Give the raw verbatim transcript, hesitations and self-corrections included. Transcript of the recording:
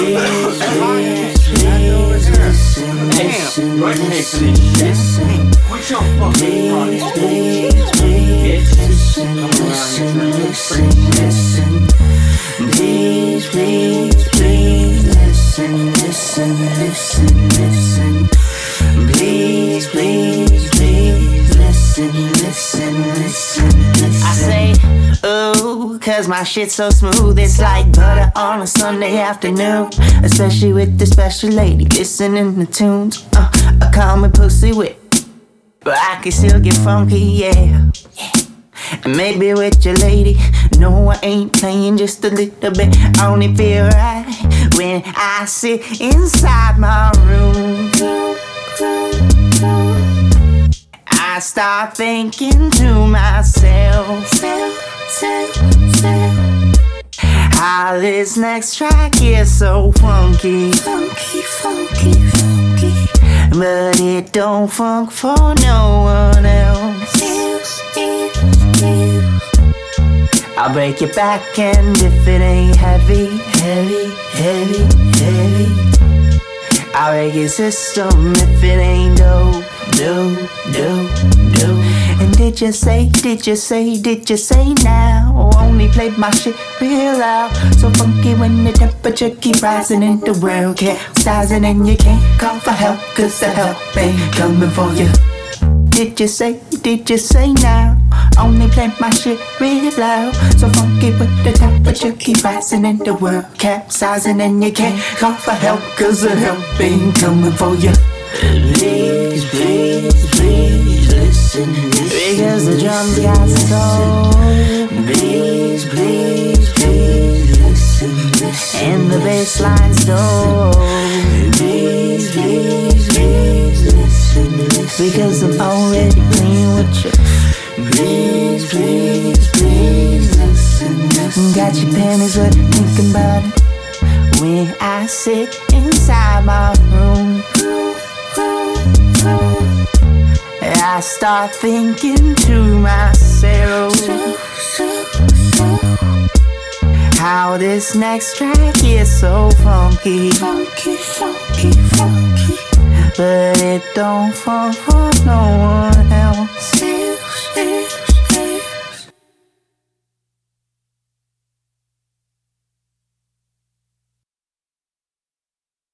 Please, please, please listen, listen, listen, listen. Please, please, please listen, listen, listen, listen. I say, ooh, cause my shit's so smooth. It's like butter on a Sunday afternoon. Especially with the special lady listening to tunes. Uh, I call me pussy whip, but I can still get funky, yeah. And maybe with your lady, no, I ain't playing just a little bit. I only feel right when I sit inside my room. I start thinking to myself, how this next track is so funky, funky, funky, funky. But it don't funk for no one else. I'll break your back, and if it ain't heavy, heavy, heavy, heavy, I'll break your system if it ain't dope, dope, dope, dope. And did you say, did you say, did you say now? Only played my shit real loud. So funky when the temperature keep rising in the world capsizing, and you can't call for help, cause the help ain't coming for you. Did you say, did you say now? Only play my shit real loud. So funky with the temperature keep rising and the world capsizing, and you can't call for help, cause the help ain't coming for you. Please, please, please listen, listen. Because the drums got soul. Please, please, please listen, listen. And the bass line's dope. Please, please, please listen, listen. Because I'm already playing with you. Please, please, please listen, listen. Got your panties wet thinking about it when I sit inside my room. I start thinking to myself how this next track is so funky, funky, funky, funky. But it don't funk for no one